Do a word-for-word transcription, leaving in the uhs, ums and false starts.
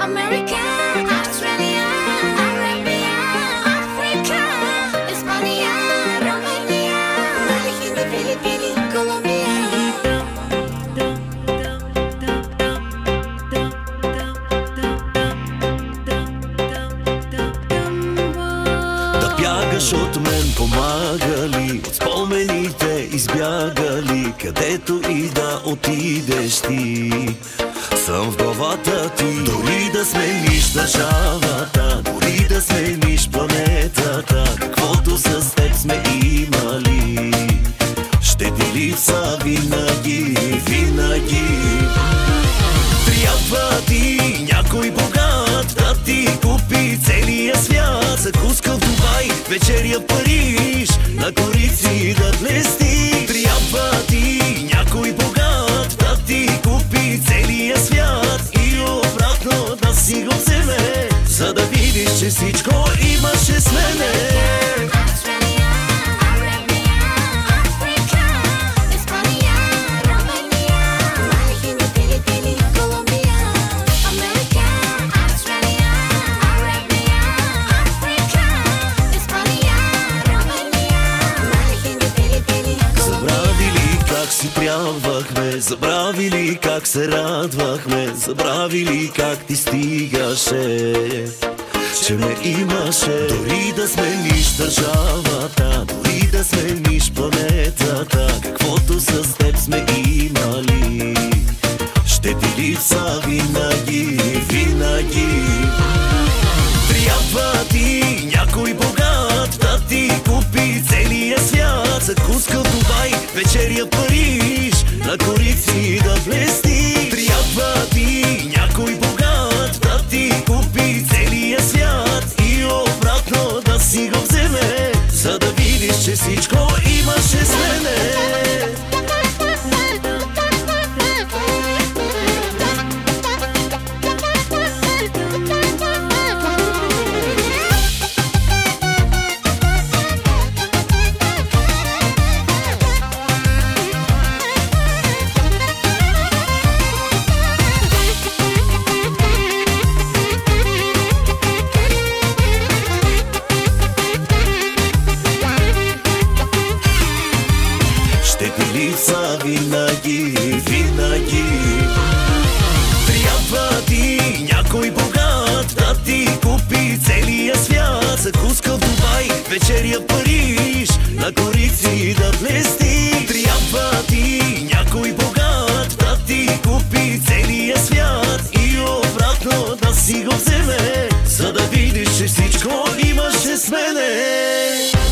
Америка, Австралия, Арабия, Африка, Испания, Румъния, Бали, Хинди, Филипини, Колумбия. Да бягаш от мен помага ли? От спомените избяга ли? Където и да отидеш ти, съм в главата ти. Дори да смениш държавата, дори да смениш планетата, каквото с теб сме имали ще ти липсва винаги, винаги. Трябва ти някой богат да ти купи целия свят, закуска в Дубай, вечеря в Париж, на корици да блести. Трябва ти някой богат да ти купи целия свят и обратно да си го вземе, за да видиш, че всичко имаше с мене. Си прявахме, забравили как се радвахме, забравили как ти стигаше, че ме имаше. Дори да смениш държавата, дори да смениш планетата, каквото с теб сме имали ще ти липсва винаги, винаги. Трябва ти някой богат да ти купи целия свят, закуска в Дубай, вечеря в Париж, на корици да блести. Трябва ти някой богат да ти купи целия свят и обратно да си го вземе, за да видиш, че всичко имаше с мене. Ще ти липсва винаги, винаги. Трябва ти някой богат да ти купи целия свят, закуска в Дубай, вечеря в Париж, на корици да блести. Трябва ти някой богат да ти купи целия свят и обратно да си го вземе, за да видиш, че всичко имаше с мене.